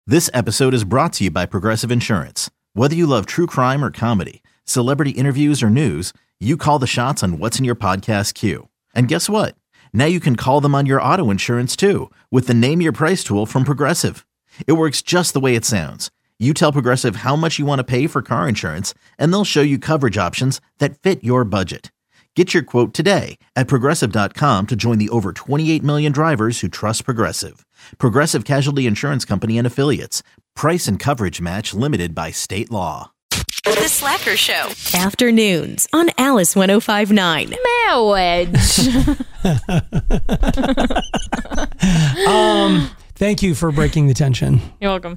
This episode is brought to you by Progressive Insurance. Whether you love true crime or comedy, celebrity interviews or news, you call the shots on what's in your podcast queue. And guess what? Now you can call them on your auto insurance too with the Name Your Price tool from Progressive. It works just the way it sounds. You tell Progressive how much you want to pay for car insurance, and they'll show you coverage options that fit your budget. Get your quote today at Progressive.com to join the over 28 million drivers who trust Progressive. Progressive Casualty Insurance Company and Affiliates. Price and coverage match limited by state law. The Slacker Show. Afternoons on Alice 105.9. Marriage. Thank you for breaking the tension. You're welcome.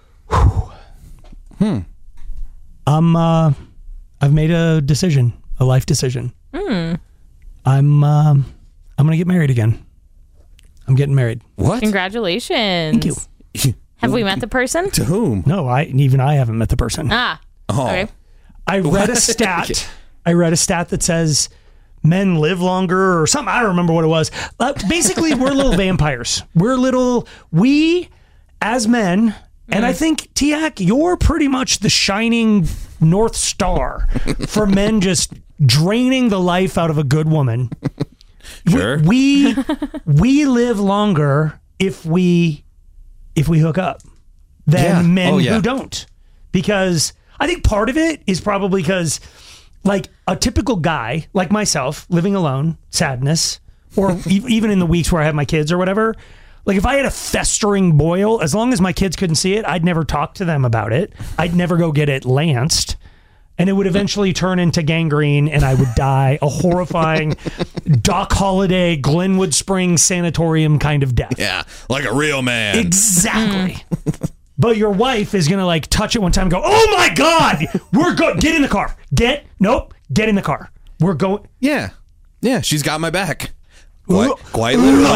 I've made a decision, a life decision. I'm gonna get married again. I'm getting married. What? Congratulations. Thank you. Have we met the person? To whom? No, I haven't met the person. Oh. Okay. I read a stat. I read a stat that says men live longer or something. I don't remember what it was. Basically, we're little vampires. We as men, and I think, Tiak, you're pretty much the shining North Star for men just draining the life out of a good woman. Sure. We live longer if we hook up than men who don't. Because I think part of it is probably because, like, a typical guy like myself, living alone, sadness, or even in the weeks where I have my kids or whatever, like if I had a festering boil, as long as my kids couldn't see it, I'd never talk to them about it. I'd never go get it lanced. And it would eventually turn into gangrene and I would die a horrifying Doc Holliday, Glenwood Springs sanatorium kind of death. Yeah, like a real man. Exactly. But your wife is going to like touch it one time and go, oh my God, we're good. Get in the car. Get in the car. We're going. Yeah, she's got my back. Quite literally.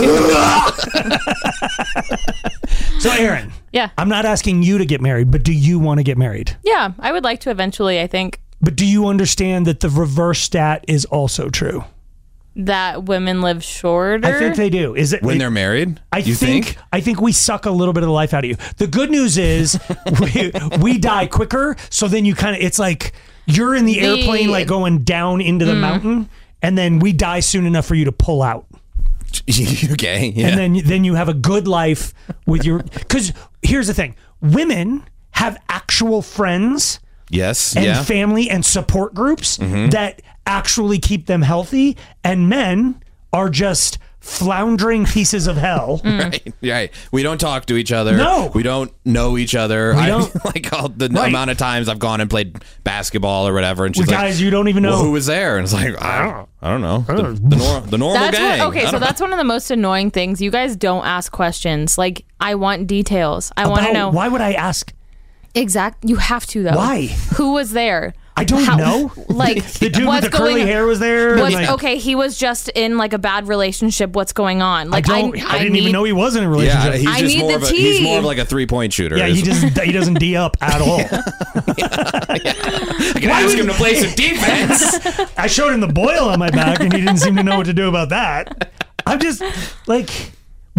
So, Aaron. Yeah. I'm not asking you to get married, but do you want to get married? Yeah, I would like to eventually, I think. But do you understand that the reverse stat is also true? That women live shorter? I think they do. Is it when they're married? I think we suck a little bit of the life out of you. The good news is we die quicker, so then you kind of, it's like you're in the airplane like going down into the mountain, and then we die soon enough for you to pull out. Okay, yeah. And then you have a good life with your... Because here's the thing. Women have actual friends... Yes, and family and support groups that actually keep them healthy, and men are just floundering pieces of hell. Right. We don't talk to each other. No. We don't know each other. We don't. Like all the amount of times I've gone and played basketball or whatever, and she's with like, guys you don't even know. Well, who was there? And it's like, I don't know. The normal gang. That's one of the most annoying things. You guys don't ask questions. Like, I want details. I want to know. Why would I ask? You have to, though. Why? Who was there? I don't know. Like, the dude with the curly hair was there. Okay, he was just in like a bad relationship. What's going on? Like, I didn't even know he was in a relationship. Yeah, he's more of like a 3-point shooter. Yeah, he doesn't D up at all. I can ask him to play some defense. I showed him the boil on my back, and he didn't seem to know what to do about that. I'm just like,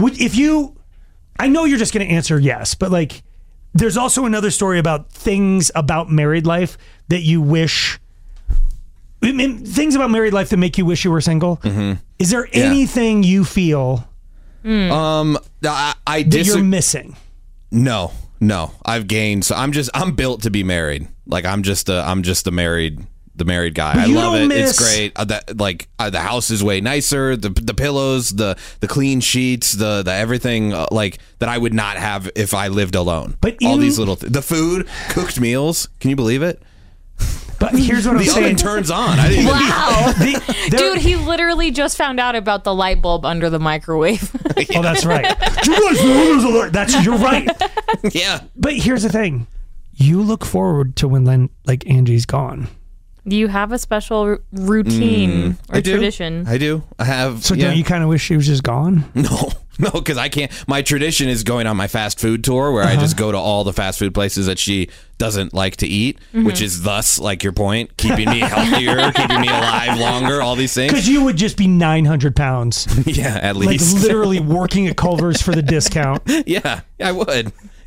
I know you're just going to answer yes, but like, there's also another story about things about married life that you wish... things about married life that make you wish you were single. Is there anything you feel that you're missing? No. I've gained. So I'm built to be married. Like I'm just the married guy. I love it. It's great. The house is way nicer. The pillows, the clean sheets, the everything like that I would not have if I lived alone. But all these little the food, cooked meals. Can you believe it? But here's what I'm saying. The oven turns on. Wow. Dude, he literally just found out about the light bulb under the microwave. Oh, that's right. You're right. Yeah. But here's the thing. You look forward to when Angie's gone. Do you have a special routine or tradition? I do. I have. So don't you kind of wish she was just gone? No, because I can't. My tradition is going on my fast food tour where I just go to all the fast food places that she doesn't like to eat, which is thus, like your point, keeping me healthier, keeping me alive longer, all these things. Because you would just be 900 pounds. Yeah, at least. Like literally working at Culver's for the discount. Yeah, I would.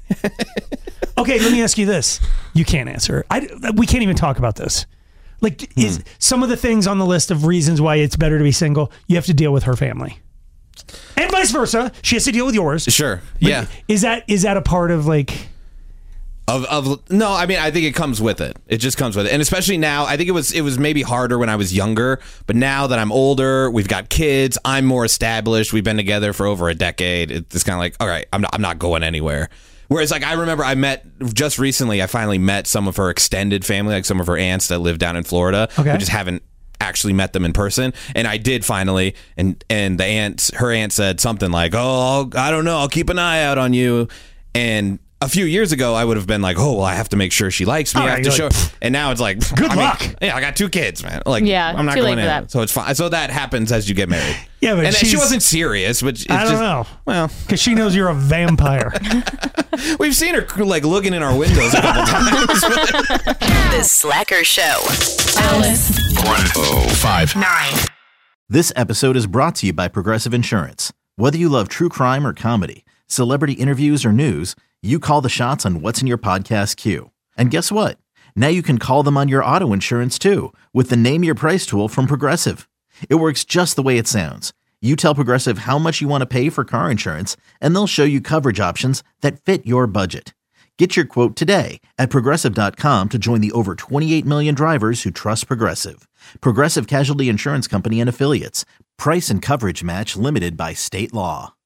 Okay, let me ask you this. You can't answer. We can't even talk about this. Like, is some of the things on the list of reasons why it's better to be single, you have to deal with her family. And vice versa. She has to deal with yours. Sure. But yeah. Is that a part of like... No, I mean, I think it comes with it. It just comes with it. And especially now, I think it was maybe harder when I was younger, but now that I'm older, we've got kids, I'm more established, we've been together for over a decade. It's kind of like, all right, I'm not going anywhere. Whereas, like, I remember just recently, I finally met some of her extended family, like some of her aunts that live down in Florida. Okay. I just haven't actually met them in person, and I did finally, and her aunt said something like, oh, I don't know, I'll keep an eye out on you. And a few years ago, I would have been like, oh, well, I have to make sure she likes me. I have to show. And now it's like, good luck. Yeah, I got 2 kids, man. Like, yeah, I'm not too going late in. for that. So it's fine. So that happens as you get married. Yeah, but and she wasn't serious, but it's I don't know. Well, because she knows you're a vampire. We've seen her like looking in our windows a couple times. The Slacker Show. Alice. 1059. This episode is brought to you by Progressive Insurance. Whether you love true crime or comedy, celebrity interviews or news, you call the shots on what's in your podcast queue. And guess what? Now you can call them on your auto insurance too with the Name Your Price tool from Progressive. It works just the way it sounds. You tell Progressive how much you want to pay for car insurance, and they'll show you coverage options that fit your budget. Get your quote today at Progressive.com to join the over 28 million drivers who trust Progressive. Progressive Casualty Insurance Company and Affiliates. Price and coverage match limited by state law.